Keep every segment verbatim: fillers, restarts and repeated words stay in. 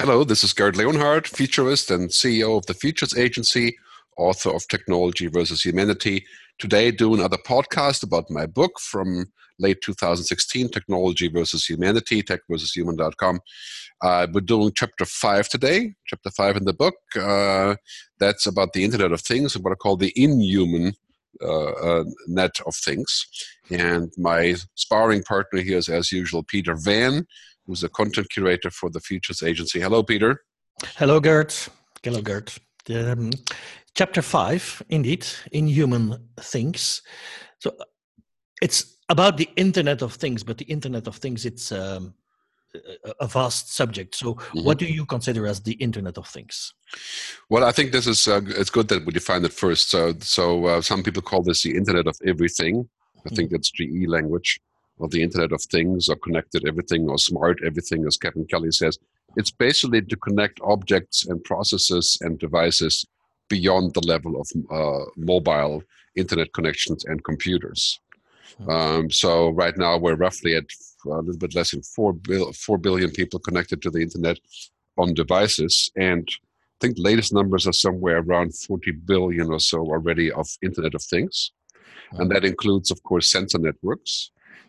Hello, this is Gerd Leonhardt, futurist and C E O of the Futures Agency, author of Technology versus Humanity. Today, doing another podcast about my book from late two thousand sixteen, Technology versus Humanity, tech versus human dot com. Uh, we're doing chapter five today, chapter five in the book. Uh, that's about the Internet of Things and what I call the inhuman uh, uh, net of things. And my sparring partner here is, as usual, Peter Van, who's a content curator for the Futures Agency. Hello, Peter. Hello, Gert. Hello, Gert. Um, chapter five, indeed, Inhuman Things. So it's about the Internet of Things, but the Internet of Things, it's um, a vast subject. So mm-hmm. What do you consider as the Internet of Things? Well, I think this is, uh, it's good that we define it first. So, so uh, some people call this the Internet of Everything. I think mm-hmm. that's G E language. Or the Internet of Things, or connected everything, or smart everything, as Kevin Kelly says. It's basically to connect objects and processes and devices beyond the level of uh, mobile internet connections and computers. Um, so right now we're roughly at a little bit less than four, bil- four billion people connected to the internet on devices. And I think the latest numbers are somewhere around forty billion or so already of Internet of Things. And that includes, of course, sensor networks.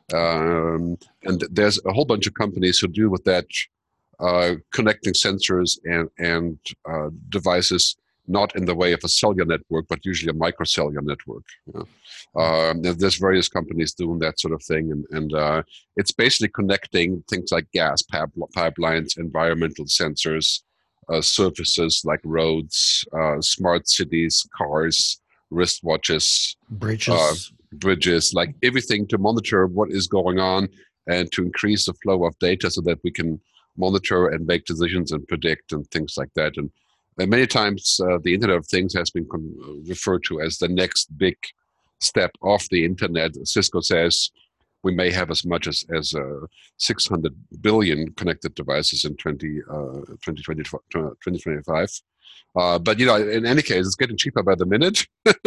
Um, and there's a whole bunch of companies who deal with that, uh, connecting sensors and, and uh, devices, not in the way of a cellular network, but usually a microcellular network. You know? um, there's various companies doing that sort of thing. And, and uh, it's basically connecting things like gas pip- pipelines, environmental sensors, uh, surfaces like roads, uh, smart cities, cars, wristwatches, bridges. Uh, bridges, like everything to monitor what is going on and to increase the flow of data so that we can monitor and make decisions and predict and things like that. And, and many times uh, the Internet of Things has been con- referred to as the next big step of the Internet. Cisco says we may have as much as, as uh, six hundred billion connected devices in twenty, uh, twenty twenty-five. Uh, but, you know, in any case, it's getting cheaper by the minute.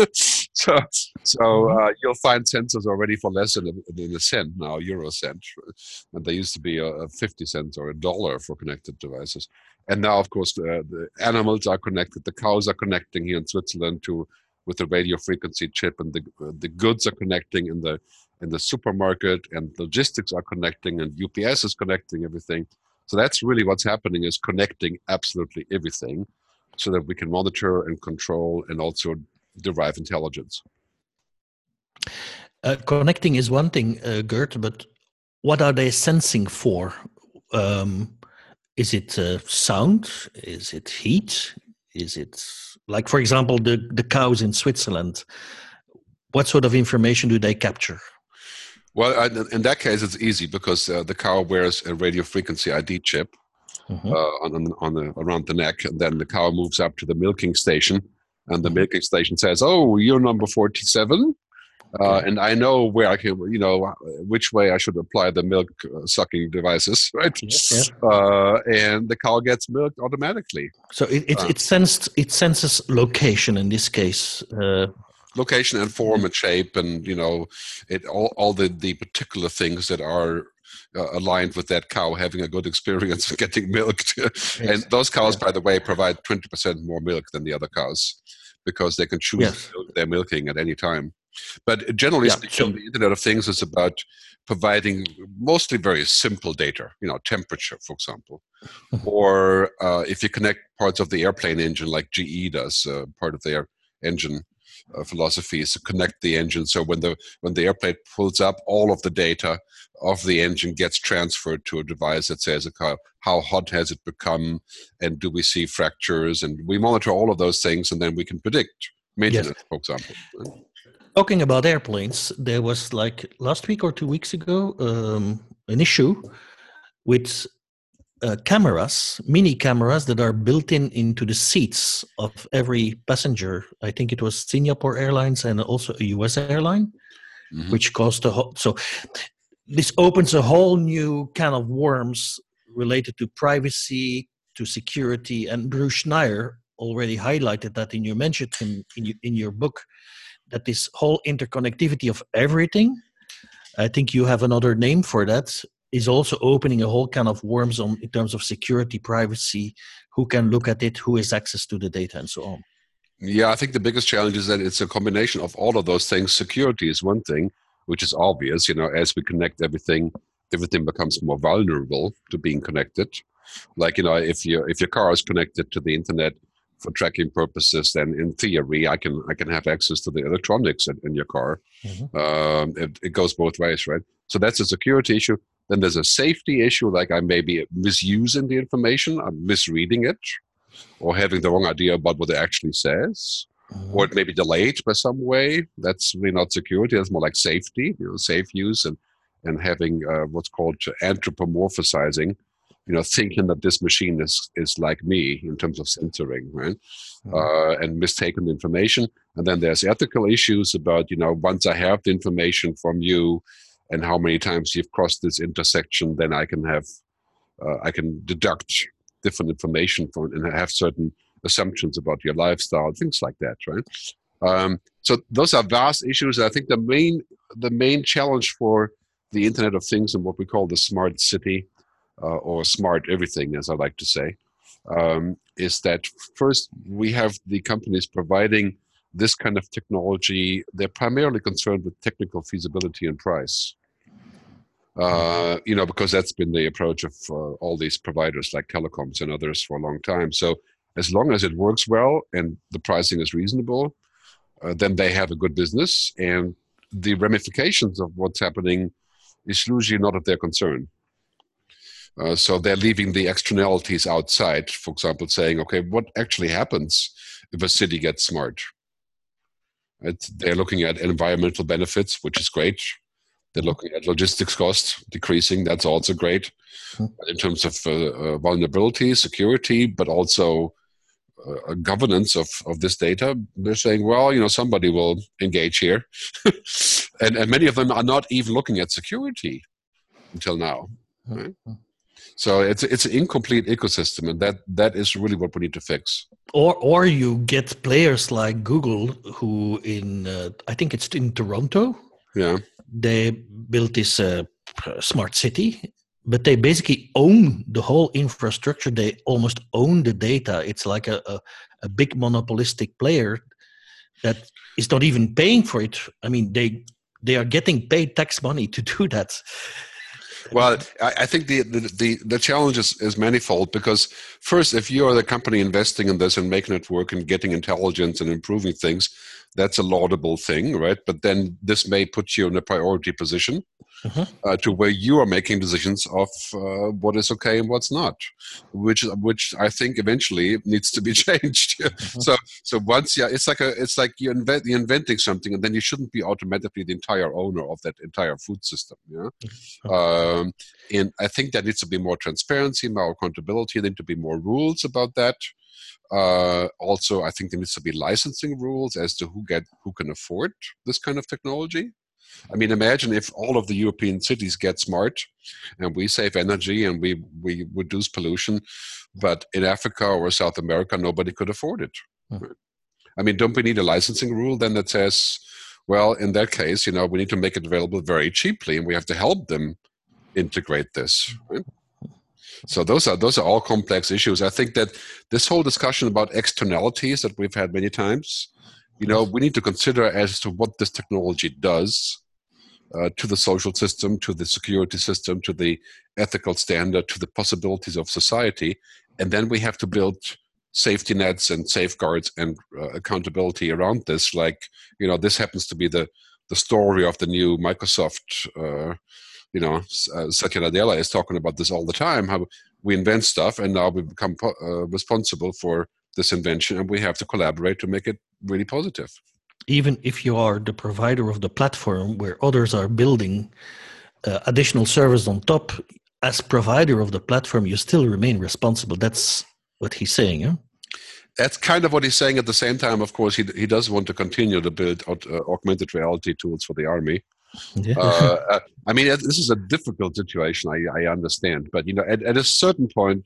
so so uh, you'll find sensors already for less than a, than a cent now, euro cent. And they used to be a fifty cents or a dollar for connected devices. And now, of course, the, the animals are connected. The cows are connecting here in Switzerland to with the radio frequency chip, and the uh, the goods are connecting in the in the supermarket, and logistics are connecting, and U P S is connecting everything. So that's really what's happening, is connecting absolutely everything, so that we can monitor and control and also derive intelligence. Uh, connecting is one thing, uh, Gert, but what are they sensing for? Um, is it uh, sound? Is it heat? Is it, like, for example, the, the cows in Switzerland? What sort of information do they capture? Well, in that case, it's easy, because uh, the cow wears a radio frequency I D chip. Mm-hmm. Uh, on, on the, around the neck, and then the cow moves up to the milking station, and the mm-hmm. milking station says, "Oh, you're number forty-seven, okay. uh, and I know where I can, you know, which way I should apply the milk uh, sucking devices, right?" Yes, yes. Uh, and the cow gets milked automatically. So it it, uh, it sensed it senses location in this case. Uh, location and form mm-hmm. and shape, and you know, it all all the the particular things that are Uh, aligned with that cow having a good experience of getting milked. Yes. And those cows, yeah. by the way, provide twenty percent more milk than the other cows, because they can choose yes. their milking at any time. But generally yeah, speaking, so, the Internet of Things is about providing mostly very simple data, you know, temperature, for example. Mm-hmm. Or uh, if you connect parts of the airplane engine, like G E does, uh, part of their engine Uh, philosophy is to connect the engine, so when the when the airplane pulls up, all of the data of the engine gets transferred to a device that says how, how hot has it become, and do we see fractures, and we monitor all of those things, and then we can predict maintenance, yes. for example. Talking about airplanes, there was, like, last week or two weeks ago um, an issue with Uh, cameras, mini cameras that are built in into the seats of every passenger. I think it was Singapore Airlines and also a U S airline, mm-hmm. which caused a whole. So this opens a whole new can of worms related to privacy, to security. And Bruce Schneier already highlighted that in your mention in, in, in your book, that this whole interconnectivity of everything, I think you have another name for that, is also opening a whole can of worms on in terms of security, privacy, who can look at it, who has access to the data, and so on. Yeah, I think the biggest challenge is that it's a combination of all of those things. Security is one thing, which is obvious. You know, as we connect everything, everything becomes more vulnerable to being connected. Like, you know, if your if your car is connected to the internet for tracking purposes, then in theory, I can I can have access to the electronics in, in your car. Mm-hmm. Um, it, it goes both ways, right? So that's a security issue. Then there's a safety issue, like I may be misusing the information, I'm misreading it, or having the wrong idea about what it actually says, mm-hmm. or it may be delayed by some way. That's really not security. That's more like safety, you know, safe use, and and having uh, what's called anthropomorphizing, you know, thinking that this machine is is like me in terms of censoring, right? Mm-hmm. Uh, and mistaken information. And then there's ethical issues about, you know, once I have the information from you and how many times you've crossed this intersection, then I can have, uh, I can deduct different information from and have certain assumptions about your lifestyle, things like that, right? Um, so those are vast issues. I think the main the main challenge for the Internet of Things and what we call the smart city, uh, or smart everything, as I like to say, um, is that first we have the companies providing this kind of technology. They're primarily concerned with technical feasibility and price. Uh, you know, because that's been the approach of uh, all these providers like telecoms and others for a long time. So as long as it works well and the pricing is reasonable, uh, then they have a good business, and the ramifications of what's happening is usually not of their concern. Uh, so they're leaving the externalities outside, for example, saying, okay, what actually happens if a city gets smart? It's, they're looking at environmental benefits, which is great. They're looking at logistics costs decreasing. That's also great. Mm-hmm. In terms of uh, uh, vulnerability, security, but also uh, governance of, of this data. They're saying, well, you know, somebody will engage here. and, and many of them are not even looking at security until now. Mm-hmm. Right? So it's it's an incomplete ecosystem, and that, that is really what we need to fix. Or or you get players like Google, who in uh, I think it's in Toronto. Yeah, they built this uh, smart city, but they basically own the whole infrastructure. They almost own the data. It's like a a, a big monopolistic player that is not even paying for it. I mean, they they are getting paid tax money to do that. Well, I, I think the, the, the, the challenge is, is manifold, because first, if you are the company investing in this and making it work and getting intelligence and improving things, that's a laudable thing, right? But then this may put you in a priority position mm-hmm. uh, to where you are making decisions of uh, what is okay and what's not, which which I think eventually needs to be changed. mm-hmm. So so once yeah, it's like a it's like you invent you're inventing something, and then you shouldn't be automatically the entire owner of that entire food system. Yeah, mm-hmm. um, and I think there needs to be more transparency, more accountability. There need to be more rules about that. Uh, also, I think there needs to be licensing rules as to who get who can afford this kind of technology. I mean, imagine if all of the European cities get smart, and we save energy and we we reduce pollution, but in Africa or South America, nobody could afford it. Mm-hmm. I mean, don't we need a licensing rule then that says, well, in that case, you know, we need to make it available very cheaply, and we have to help them integrate this, right? So those are those are all complex issues. I think that this whole discussion about externalities that we've had many times, you know, we need to consider as to what this technology does uh, to the social system, to the security system, to the ethical standard, to the possibilities of society, and then we have to build safety nets and safeguards and uh, accountability around this. Like, you know, this happens to be the the story of the new Microsoft. Uh, You know, uh, Satya Nadella is talking about this all the time, how we invent stuff and now we become uh, responsible for this invention, and we have to collaborate to make it really positive. Even if you are the provider of the platform where others are building uh, additional service on top, as provider of the platform, you still remain responsible. That's what he's saying, huh? That's kind of what he's saying. At the same time, of course, he he does want to continue to build uh, augmented reality tools for the army. Yeah. uh, I mean, this is a difficult situation, I, I understand. But, you know, at, at a certain point,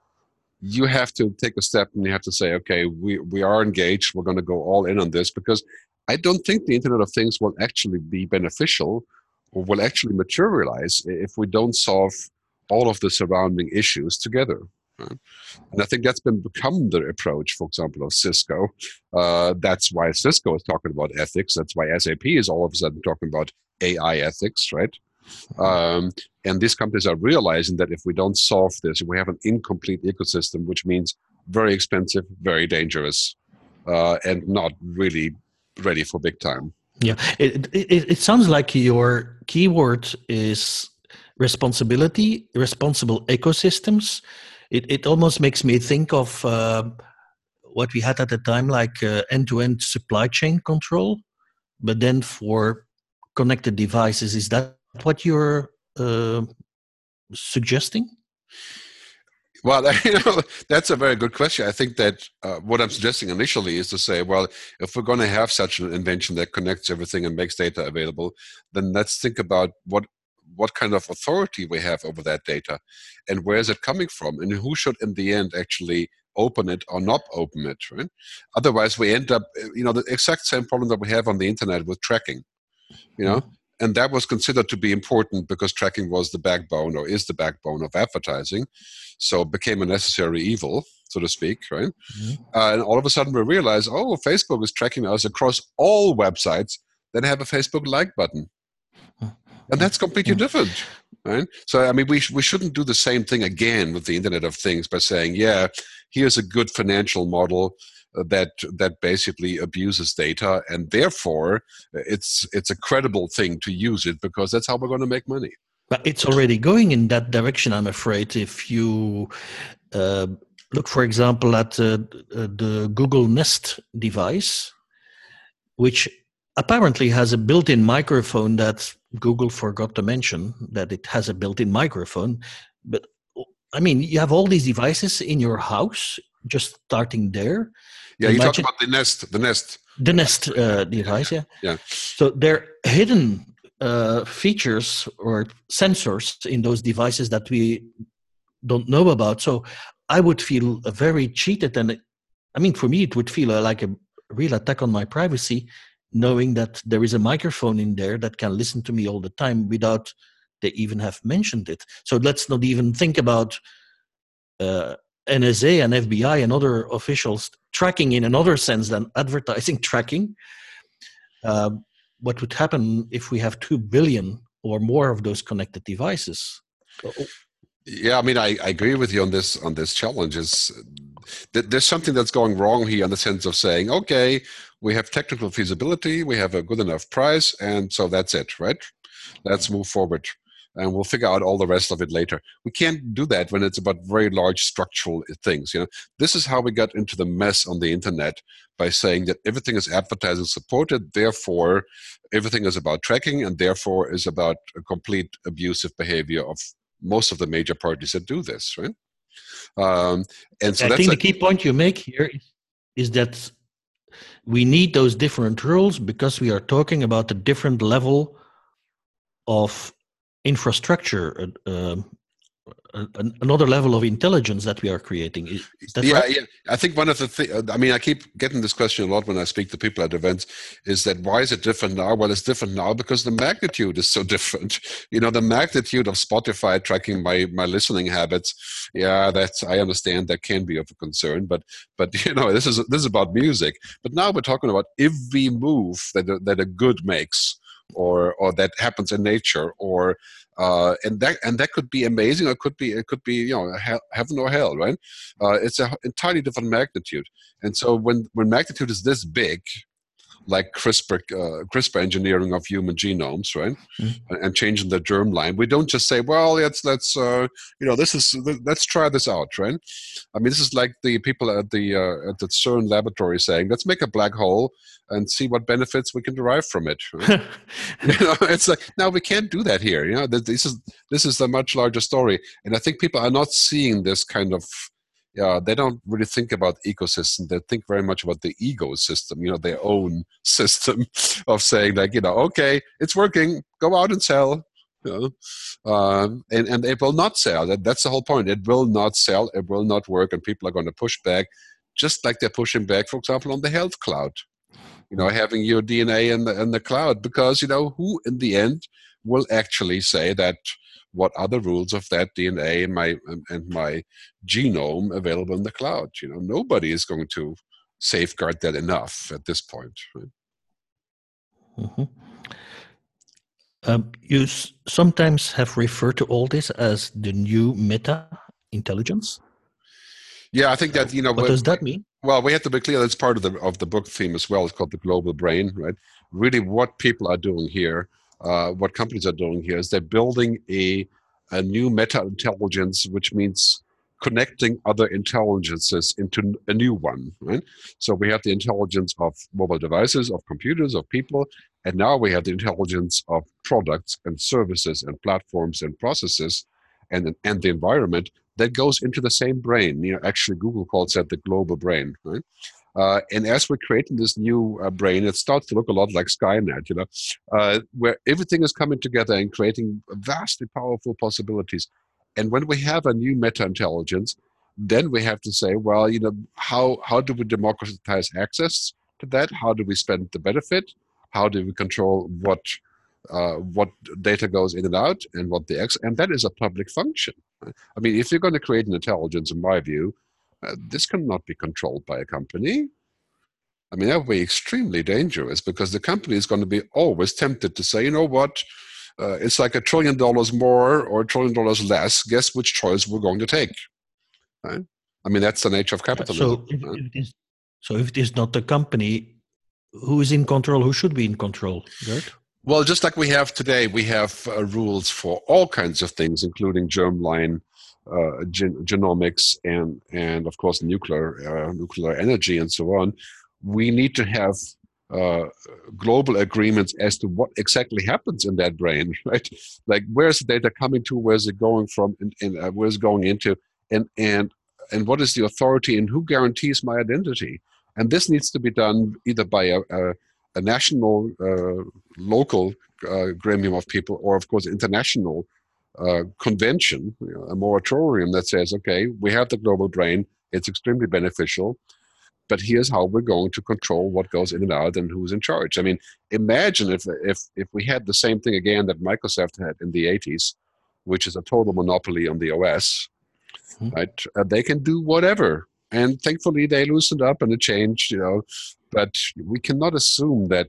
you have to take a step and you have to say, okay, we, we are engaged. We're going to go all in on this, because I don't think the Internet of Things will actually be beneficial will actually materialize if we don't solve all of the surrounding issues together. Right? And I think that's been become the approach, for example, of Cisco. Uh, that's why Cisco is talking about ethics. That's why S A P is all of a sudden talking about A I ethics, right? Um, and these companies are realizing that if we don't solve this, we have an incomplete ecosystem, which means very expensive, very dangerous, uh, and not really ready for big time. Yeah, it, it it sounds like your keyword is responsibility, responsible ecosystems. It it almost makes me think of uh, what we had at the time, like uh, end-to-end supply chain control, but then for connected devices. Is that what you're uh, suggesting? Well, you know, that's a very good question. I think that uh, what I'm suggesting initially is to say, well, if we're going to have such an invention that connects everything and makes data available, then let's think about what what kind of authority we have over that data, and where is it coming from, and who should, in the end, actually open it or not open it. Right? Otherwise, we end up, you know, the exact same problem that we have on the internet with tracking. You know. Mm-hmm. And that was considered to be important because tracking was the backbone, or is the backbone, of advertising. So it became a necessary evil, so to speak, right? Mm-hmm. Uh, and all of a sudden we realize, oh, Facebook is tracking us across all websites that have a Facebook like button. And that's completely different, right? So, I mean, we, sh- we shouldn't do the same thing again with the Internet of Things by saying, yeah, here's a good financial model that that basically abuses data, and therefore it's it's a credible thing to use it because that's how we're going to make money. But it's already going in that direction, I'm afraid. If you uh, look, for example, at uh, the Google Nest device, which apparently has a built-in microphone that Google forgot to mention, that it has a built-in microphone. But I mean, you have all these devices in your house, just starting there. Yeah, you talk about the Nest, the Nest. The Nest uh, device, yeah. Yeah. So they're hidden uh, features or sensors in those devices that we don't know about. So I would feel very cheated. And I mean, for me, it would feel like a real attack on my privacy, knowing that there is a microphone in there that can listen to me all the time without they even have mentioned it. So let's not even think about uh, N S A and F B I and other officials tracking in another sense than advertising tracking. Uh, what would happen if we have two billion or more of those connected devices? Yeah, I mean, I, I agree with you on this on this challenge. Is that there's something that's going wrong here in the sense of saying, okay, we have technical feasibility, we have a good enough price, and so that's it, right? Let's move forward. And we'll figure out all the rest of it later. We can't do that when it's about very large structural things. You know, this is how we got into the mess on the internet, by saying that everything is advertising supported, therefore everything is about tracking, and therefore is about a complete abusive behavior of most of the major parties that do this, right? Um, and so I that's think a, the key point you make here is, is that we need those different rules because we are talking about a different level of infrastructure, uh, uh, another level of intelligence that we are creating. Is, is that yeah, right? yeah. I think one of the things, I mean, I keep getting this question a lot when I speak to people at events, is that why is it different now? Well, it's different now because the magnitude is so different. You know, the magnitude of Spotify tracking my my listening habits. Yeah, that's, I understand that can be of a concern, but but you know, this is this is about music. But now we're talking about every move that a, that a good makes, or or that happens in nature, or uh, and that and that could be amazing, or it could be it could be you know he- heaven or hell, right? Uh, it's an entirely different magnitude, and so when when magnitude is this big, like CRISPR uh, CRISPR engineering of human genomes, right, mm-hmm. and changing the germline, we don't just say, well, let's let's uh, you know this is let's try this out, right? I mean, this is like the people at the uh, at the CERN laboratory saying, let's make a black hole and see what benefits we can derive from it. Right? You know, it's like, no, we can't do that here. You know, this is this is a much larger story, and I think people are not seeing this kind of. Yeah, they don't really think about ecosystem. They think very much about the ecosystem, you know, their own system of saying, like, you know, okay, it's working, go out and sell. You know? um, and, and it will not sell. That, that's the whole point. It will not sell. It will not work. And people are going to push back, just like they're pushing back, for example, on the health cloud. You know, having your D N A in the, in the cloud. Because, you know, who in the end will actually say that what are the rules of that D N A and my and my genome available in the cloud? You know, nobody is going to safeguard that enough at this point. Right? Mm-hmm. Um, you s- sometimes have referred to all this as the new meta intelligence. Yeah, I think that, you know, What does that mean? well, we have to be clear that's part of the of the book theme as well. It's called the global brain, right? Really, what people are doing here, uh, what companies are doing here, is they're building a a new meta intelligence, which means connecting other intelligences into a new one, right? So we have the intelligence of mobile devices, of computers, of people, and now we have the intelligence of products and services and platforms and processes, and and the environment that goes into the same brain. You know, actually, Google calls that the global brain, right? Uh, and as we're creating this new uh, brain, it starts to look a lot like Skynet, you know, uh, where everything is coming together and creating vastly powerful possibilities. And when we have a new meta intelligence, then we have to say, well, you know, how how do we democratize access to that? How do we spend the benefit? How do we control what uh, what data goes in and out, and what the ex and that is a public function. I mean, if you're going to create an intelligence, in my view, uh, this cannot be controlled by a company. I mean, that would be extremely dangerous, because the company is going to be always tempted to say, you know what, uh, it's like a trillion dollars more or a trillion dollars less. Guess which choice we're going to take, right? I mean, that's the nature of Yeah, capitalism. so, if, Right? if it is, so if it is not the company, who is in control? Who should be in control, Gert? Well, just like we have today, we have uh, rules for all kinds of things, including germline, uh, gen- genomics, and and of course nuclear uh, nuclear energy and so on. We need to have uh, global agreements as to what exactly happens in that brain, right? Like, where's the data coming to, where's it going from, and, and uh, where's it going into, and and and what is the authority, and who guarantees my identity? And this needs to be done either by a, a, a national uh, local uh, gremium of people, or of course international uh, convention, you know, a moratorium that says, okay, we have the global brain, it's extremely beneficial, but here's how we're going to control what goes in and out and who's in charge. I mean, imagine if if if we had the same thing again that Microsoft had in the eighties, which is a total monopoly on the O S, Hmm. right? Uh, they can do whatever. And thankfully, they loosened up and it changed, you know. But we cannot assume that.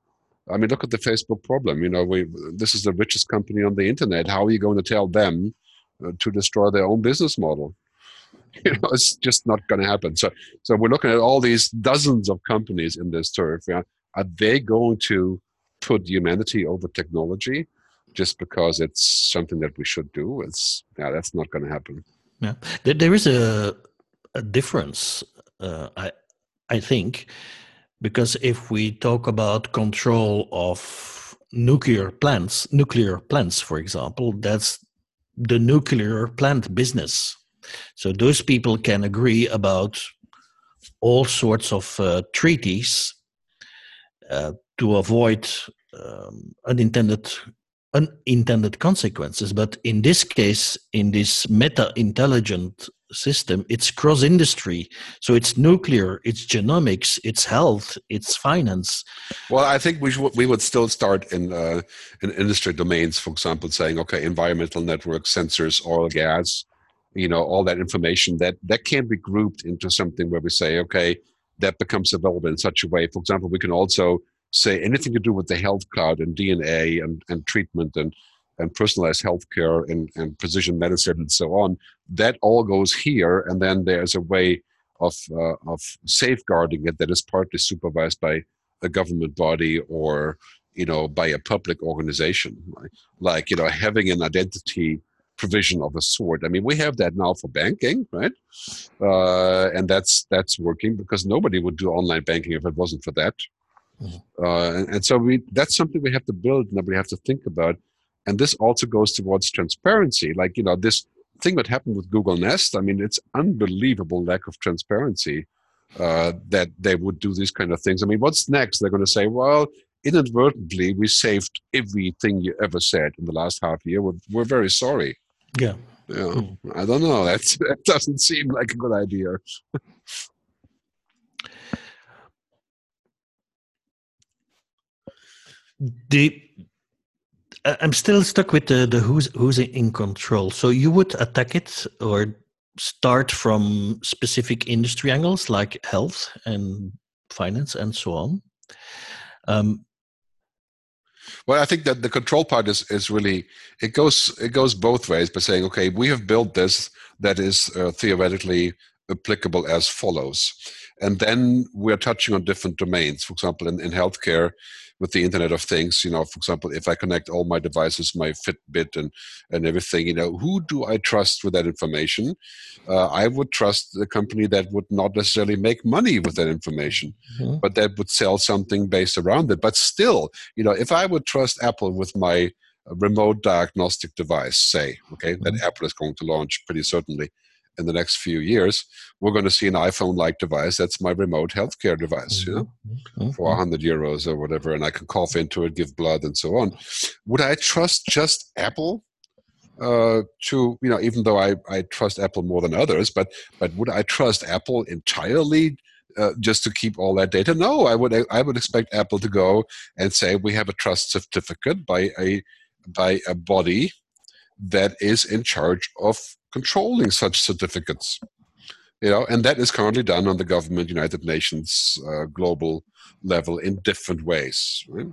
I mean, look at the Facebook problem. You know, we this is the richest company on the internet. How are you going to tell them uh, to destroy their own business model? You know, it's just not going to happen. So, so we're looking at all these dozens of companies in this turf. Yeah, are they going to put humanity over technology just because it's something that we should do? It's yeah, that's not going to happen. Yeah, there, there is a a difference. Uh, I I think, because if we talk about control of nuclear plants, nuclear plants, for example, that's the nuclear plant business. So those people can agree about all sorts of uh, treaties uh, to avoid um, unintended unintended consequences. But in this case, in this meta intelligent system, it's cross industry. So it's nuclear, it's genomics, it's health, it's finance. Well, I think we should, we would still start in uh, in industry domains, for example, saying, okay, environmental networks, sensors, oil, gas, you know, all that information that that can be grouped into something where we say, okay, that becomes available in such a way. For example, we can also say anything to do with the health cloud and D N A and, and treatment and and personalized healthcare and, and precision medicine and so on. That all goes here, and then there's a way of uh, of safeguarding it that is partly supervised by a government body or you know by a public organization, right? Like you know having an identity provision of a sort. I mean, we have that now for banking, right? Uh, and that's that's working because nobody would do online banking if it wasn't for that. Mhm. Uh, and, and so we that's something we have to build and that we have to think about. And this also goes towards transparency. Like you know this thing that happened with Google Nest. I mean, it's unbelievable lack of transparency uh, that they would do these kind of things. I mean, what's next? They're going to say, well, inadvertently, we saved everything you ever said in the last half year. We're, we're very sorry. Yeah. Yeah, Mm. I don't know. That's, that doesn't seem like a good idea. The I'm still stuck with the, the who's who's in control. So you would attack it or start from specific industry angles like health and finance and so on. Um, well, I think that the control part is is really it goes it goes both ways by saying, okay, we have built this that is uh, theoretically applicable as follows, and then we're touching on different domains. For example, in, in healthcare, with the Internet of Things, you know, for example, if I connect all my devices, my Fitbit and and everything, you know, who do I trust with that information? Uh, I would trust the company that would not necessarily make money with that information, mm-hmm. but that would sell something based around it. But still, you know, if I would trust Apple with my remote diagnostic device, say, okay, mm-hmm. that Apple is going to launch pretty certainly in the next few years, we're going to see an iPhone-like device that's my remote healthcare device, mm-hmm. you know, mm-hmm. for one hundred euros or whatever, and I can cough into it, give blood, and so on. Would I trust just Apple uh, to, you know, even though I, I trust Apple more than others, but but would I trust Apple entirely uh, just to keep all that data? No, I would I would expect Apple to go and say we have a trust certificate by a by a body that is in charge of controlling such certificates, you know, and that is currently done on the government, United Nations uh, global level in different ways, right?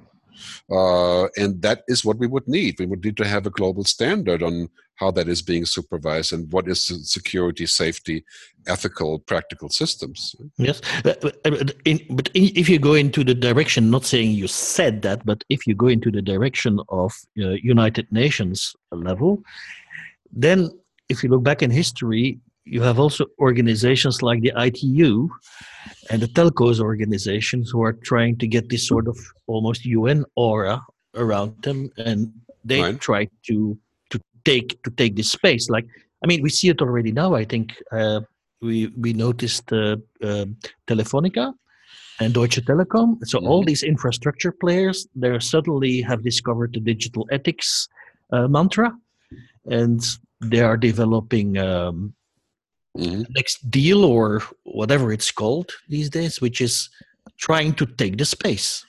Uh, and that is what we would need. We would need to have a global standard on how that is being supervised and what is security, safety, ethical, practical systems. Yes, but, but, in, but if you go into the direction, not saying you said that, but if you go into the direction of uh, United Nations level, then if you look back in history, you have also organizations like the I T U and the telcos organizations who are trying to get this sort of almost U N aura around them, and they right. try to to take to take this space. Like, I mean, we see it already now. I think uh, we we noticed uh, uh, Telefonica and Deutsche Telekom. So mm-hmm. all these infrastructure players, they suddenly have discovered the digital ethics uh, mantra, and they are developing um, mm-hmm. next deal or whatever it's called these days, which is trying to take the space.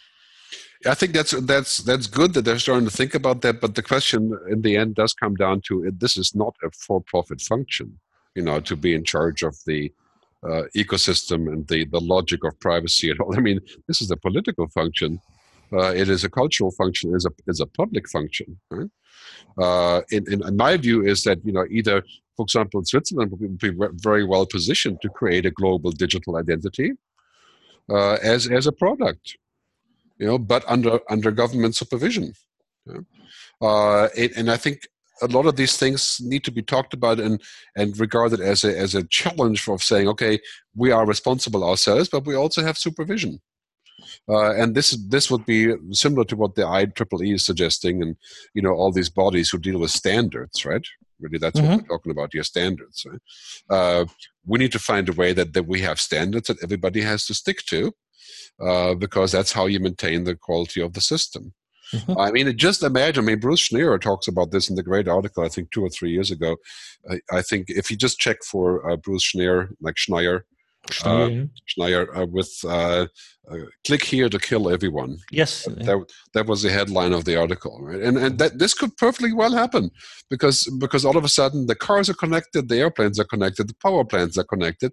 I think that's that's that's good that they're starting to think about that. But the question in the end does come down to it, this is not a for-profit function, you know, to be in charge of the uh, ecosystem and the the logic of privacy and all. I mean, this is a political function. Uh, it is a cultural function. It is a is a public function. Right? Uh, in, in, in my view is that, you know, either, for example, in Switzerland would be very well positioned to create a global digital identity uh, as as a product, you know, but under under government supervision. Yeah? Uh, it, and I think a lot of these things need to be talked about and and regarded as a as a challenge of saying, okay, we are responsible ourselves, but we also have supervision. Uh, and this this would be similar to what the I triple E is suggesting, and you know all these bodies who deal with standards, right? Really, that's mm-hmm. what we're talking about here, standards. Right? Uh, we need to find a way that, that we have standards that everybody has to stick to, uh, because that's how you maintain the quality of the system. Mm-hmm. I mean, just imagine. I mean, Bruce Schneier talks about this in the great article, I think two or three years ago. I, I think if you just check for uh, Bruce Schneier, like Schneier. Uh, Schneier uh, with uh, uh, click here to kill everyone. Yes, that, that that was the headline of the article, right? And and that this could perfectly well happen because because all of a sudden the cars are connected, the airplanes are connected, the power plants are connected,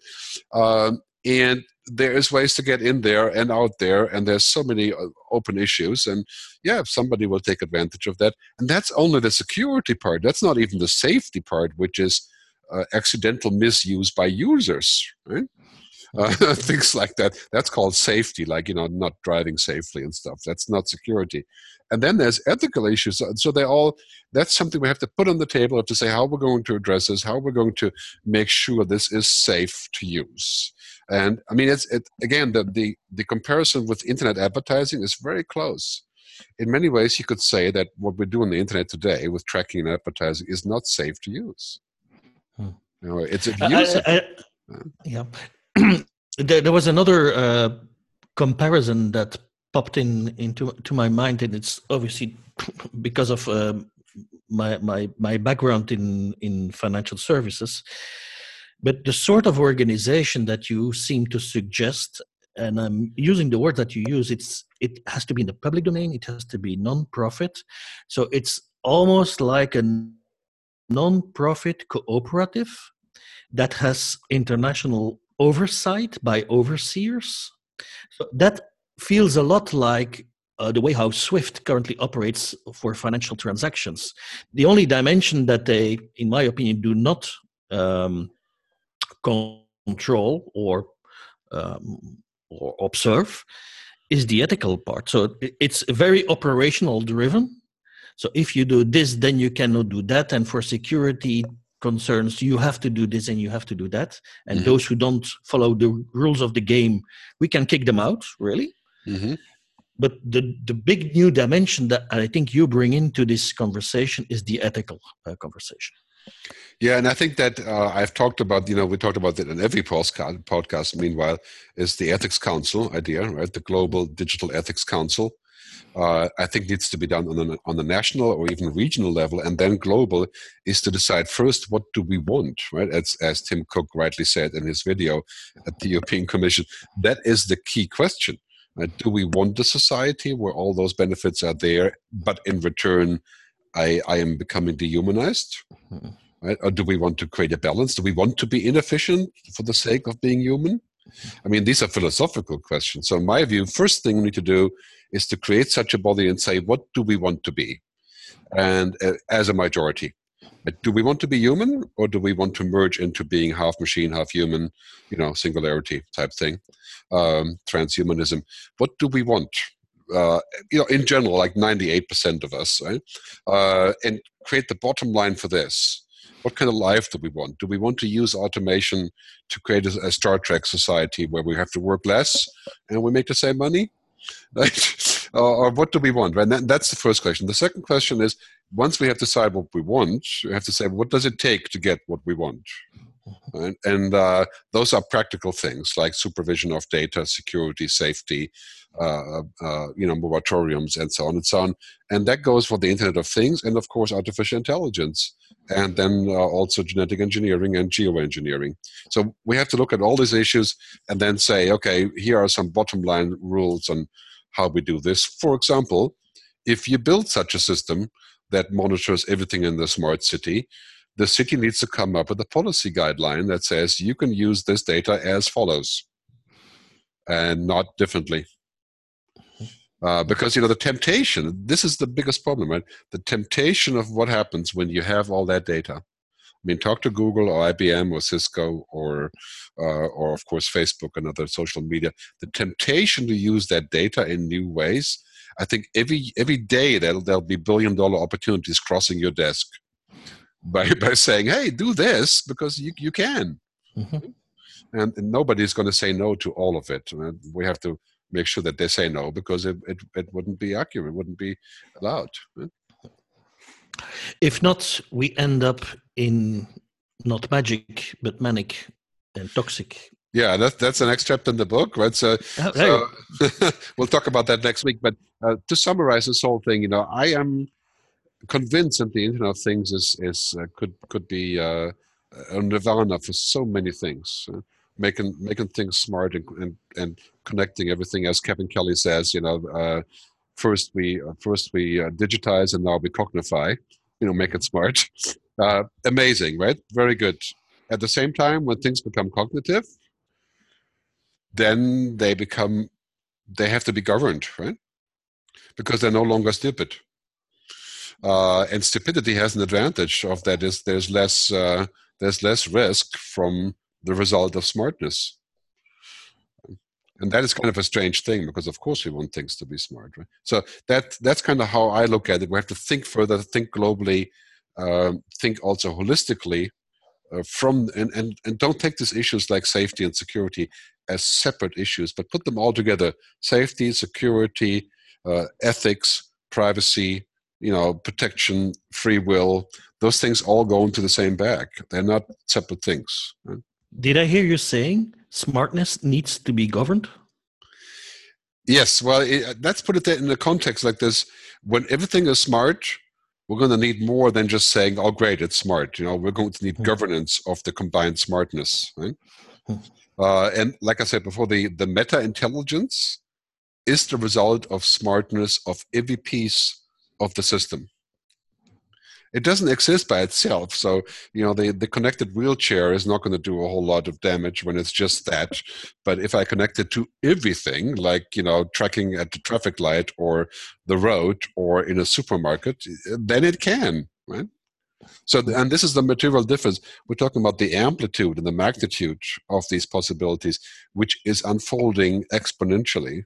um, and there is ways to get in there and out there, and there's so many open issues, and yeah, somebody will take advantage of that, and that's only the security part. That's not even the safety part, which is uh, accidental misuse by users, right? Uh, things like that. That's called safety, like, you know, not driving safely and stuff. That's not security. And then there's ethical issues. So they all, that's something we have to put on the table to say how we're going to address this, how we're going to make sure this is safe to use. And I mean, it's it, again, the, the, the comparison with internet advertising is very close. In many ways, you could say that what we do on the internet today with tracking and advertising is not safe to use. Hmm. You know, it's abusive. I, I, I, yeah. there, there was another uh, comparison that popped in into to my mind, and it's obviously because of uh, my my my background in in financial services. But the sort of organization that you seem to suggest and I'm using the word that you use, it's it has to be in the public domain, it has to be non-profit. So it's almost like a non-profit cooperative that has international oversight by overseers. So that feels a lot like uh, the way how SWIFT currently operates for financial transactions. The only dimension that they, in my opinion, do not um, control or um, or observe is the ethical part. So it's very operational driven. So if you do this, then you cannot do that. And for security concerns, you have to do this and you have to do that. And mm-hmm. those who don't follow the rules of the game, we can kick them out, really. Mm-hmm. But the, the big new dimension that I think you bring into this conversation is the ethical uh, conversation. Yeah, and I think that uh, I've talked about, you know, we talked about it in every podcast, podcast, meanwhile, is the Ethics Council idea, right? The Global Digital Ethics Council. Uh, I think needs to be done on a, on a national or even regional level, and then global is to decide first, what do we want, right? As, as Tim Cook rightly said in his video at the European Commission, that is the key question. Right? Do we want a society where all those benefits are there, but in return, I, I am becoming dehumanized? Mm-hmm. Right? Or do we want to create a balance? Do we want to be inefficient for the sake of being human? I mean, these are philosophical questions. So in my view, first thing we need to do is to create such a body and say, what do we want to be? And uh, as a majority, do we want to be human, or do we want to merge into being half machine, half human, you know, singularity type thing, um, transhumanism? What do we want? Uh, you know, in general, like ninety-eight percent of us, right? Uh, and create the bottom line for this. What kind of life do we want? Do we want to use automation to create a, a Star Trek society where we have to work less and we make the same money? Right? uh, or what do we want? Right? And that, that's the first question. The second question is, once we have decided what we want, we have to say, what does it take to get what we want? Right? And uh, those are practical things like supervision of data, security, safety, uh, uh, you know, moratoriums, and so on and so on. And that goes for the Internet of Things, and of course, artificial intelligence, and then uh, also genetic engineering and geoengineering. So we have to look at all these issues and then say, okay, here are some bottom line rules on how we do this. For example, if you build such a system that monitors everything in the smart city, the city needs to come up with a policy guideline that says you can use this data as follows and not differently. Uh, because, you know, the temptation, this is the biggest problem, right? The temptation of what happens when you have all that data. I mean, talk to Google or I B M or Cisco or, uh, or of course, Facebook and other social media. The temptation to use that data in new ways, I think every every day there'll, there'll be billion dollar opportunities crossing your desk by, by saying, hey, do this because you, you can. Mm-hmm. And, and nobody's going to say no to all of it. And we have to make sure that they say no, because it, it, it wouldn't be accurate, it wouldn't be allowed. If not, we end up in not magic, but manic and toxic. Yeah, that's that's the next chapter in the book, right? So, oh, so we'll talk about that next week. But uh, to summarize this whole thing, you know, I am convinced that the Internet of Things is is uh, could could be uh, a nirvana for so many things. Uh, making making things smart and, and and connecting everything, as Kevin Kelly says, you know, uh, first we uh, first we uh, digitize and now we cognify, you know, make it smart. Uh, amazing, right? Very good. At the same time, when things become cognitive, then they become, they have to be governed, right? Because they're no longer stupid. Uh, and stupidity has an advantage of that is there's less uh, there's less risk from the result of smartness. And that is kind of a strange thing, because of course we want things to be smart, right? So that that's kind of how I look at it. We have to think further, think globally, uh, think also holistically, uh, from and, and and don't take these issues like safety and security as separate issues, but put them all together: safety, security, uh, ethics, privacy, you know, protection, free will. Those things all go into the same bag. They're not separate things. Right? Did I hear you saying smartness needs to be governed? Yes. Well, it, let's put it in the context like this. When everything is smart, we're going to need more than just saying, oh, great, it's smart. You know, we're going to need mm-hmm. governance of the combined smartness. Right? Uh, and like I said before, the, the meta-intelligence is the result of smartness of every piece of the system. It doesn't exist by itself. So, you know, the, the connected wheelchair is not going to do a whole lot of damage when it's just that. But if I connect it to everything, like, you know, tracking at the traffic light or the road or in a supermarket, then it can, right? So, and this is the material difference. We're talking about the amplitude and the magnitude of these possibilities, which is unfolding exponentially.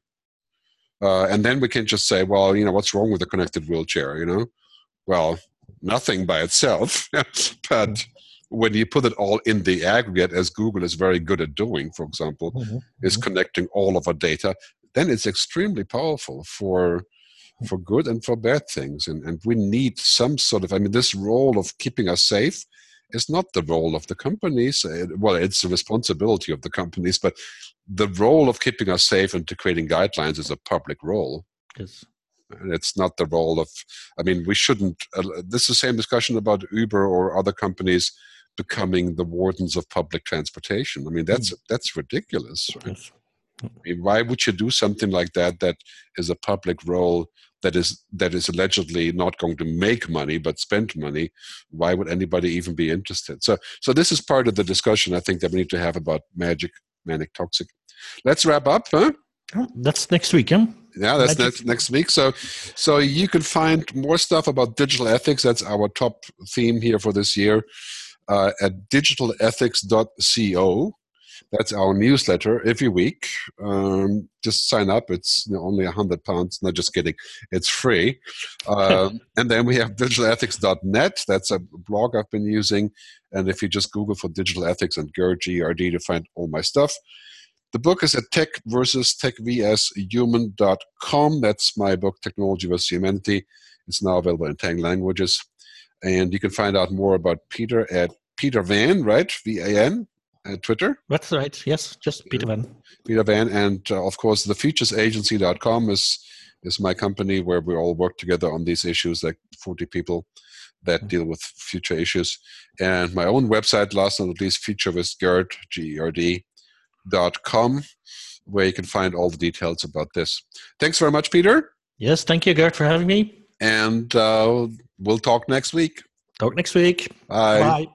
Uh, and then we can just say, well, you know, what's wrong with the connected wheelchair, you know? Well, nothing by itself, but when you put it all in the aggregate, as Google is very good at doing, for example, mm-hmm. is connecting all of our data, then it's extremely powerful for for good and for bad things. And, and we need some sort of, I mean, this role of keeping us safe is not the role of the companies. Well, it's the responsibility of the companies, but the role of keeping us safe and to creating guidelines is a public role. Yes. And it's not the role of, I mean, we shouldn't, uh, this is the same discussion about Uber or other companies becoming the wardens of public transportation. I mean, that's mm. that's ridiculous. Right? Yes. I mean, why would you do something like that that is a public role that is that is allegedly not going to make money but spend money? Why would anybody even be interested? So, so this is part of the discussion I think that we need to have about magic, manic, toxic. Let's wrap up, huh? Oh, that's next week, huh? Yeah, that's next, next week. So, so you can find more stuff about digital ethics. That's our top theme here for this year uh, at digital ethics dot co. That's our newsletter every week. Um, just sign up. It's you know, only a hundred pounds. Not just kidding. It's free. Um, and then we have digital ethics dot net. That's a blog I've been using. And if you just Google for digital ethics and Gerd, G E R D, to find all my stuff. The book is at tech versus tech vs human dot com. That's my book, Technology versus Humanity. It's now available in ten languages. And you can find out more about Peter at Peter Van, right? V A N, at Twitter. That's right. Yes, just Peter Van. Peter Van. And, uh, of course, the futures agency dot com is, is my company where we all work together on these issues, like forty people that mm-hmm. deal with future issues. And my own website, last but not least, Future with Gerd, G E R D. Dot com, where you can find all the details about this. Thanks very much, Peter. Yes, thank you, Gerd, for having me. And uh, we'll talk next week. Talk next week. Bye. Bye.